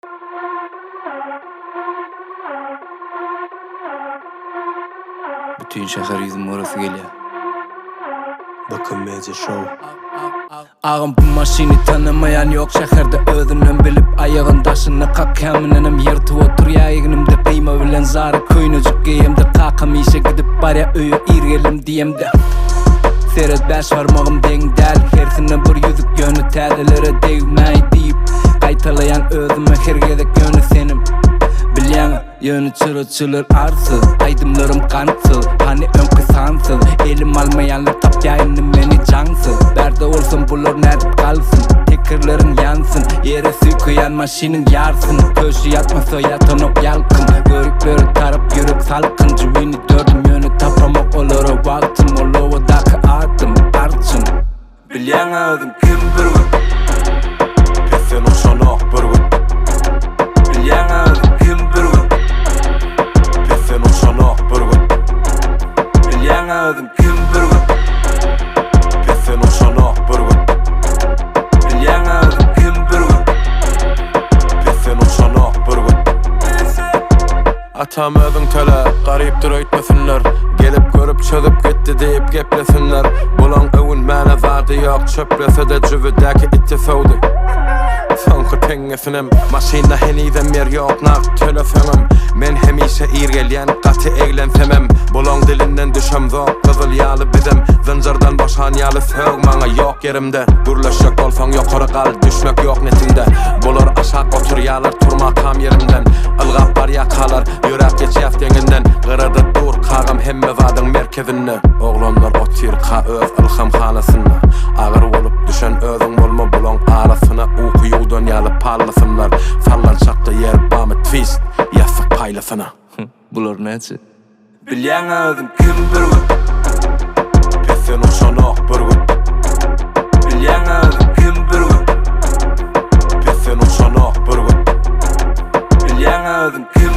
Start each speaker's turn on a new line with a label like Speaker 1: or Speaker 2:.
Speaker 1: Bütün şehir yüzüm orası geliyor.
Speaker 2: Bakın Medya Show.
Speaker 1: Ağam bu maşini tanımayan yok şehirde özünden bilip ayağın taşını kakkamınınım yırtıp otur yayınımda kıyma bilen zarı köynücük giyemde kakam işe gidip barya öğü irgelim diyemde Seret beş varmağım den del hersine bir yüzük yönü təzelere değmey deyip kaytalayan özüme hergedek yönü senim Bilen yönü çılır arsız aydımlarım kansız hani ön kısansız elim almayanlar tap yayını beni cansız Berde olsun bulur nerede kalsın tekerlerin yansın yere süyküyen maşinin yarsın köşü yatmasa yatan ok yalkın görükleri tarap yürük salkın cüvini dördüm yönü tapamak olur o vaktim o lovadaki adım arçın Bilen ağzım kim bir gün
Speaker 2: Pefen uçanak bir gün.
Speaker 1: Bilen ağzım kim bir gün
Speaker 2: Pefen uçanak bir gün.
Speaker 1: Bilen ağzım kim bir gün
Speaker 2: Pefen uçanak bir gün.
Speaker 1: Bilen ağzım kim bir gün
Speaker 2: Pefen uçanak bir gün. Atam özün töle, gariptir öйтmesinler. Gelip görüp çözüp gitti deyip geplesinler. Bulan övün mene zadı yok, çöplese de cüvüdeki itti sevdi. Sanki tengesinem, maşina heniden yer yok nak telefönüm. Men hemişe irgelyen, katı eglensemem. Bulan dilinden düşem zok, kızıl yalı bizim. Zincirden boşan yalı sevmana yok yerimde. Gürleşek olsan yukarı kal, düşmek yok netinde. Bulur aşak otur yalar, turma kam yerimden. Ilgap bar yakalar, yürek geçef denginden. Gırıdı dur, kağım hemme vadın merkezinde. Oğlanlar otir, ka öz ılham hanasında. Ağır olup düşen özün olma bulan arasına. Uyudan yalı parlasınlar. Fallan çakta yer bamı twist, yasık paylasına.
Speaker 1: Bulur nece Bilen ağzım kim bir gün
Speaker 2: Pefen uçanak bir gün.
Speaker 1: Bilen ağzım kim bir gün
Speaker 2: Pefen uçanak bir gün.
Speaker 1: Bilen ağzım kim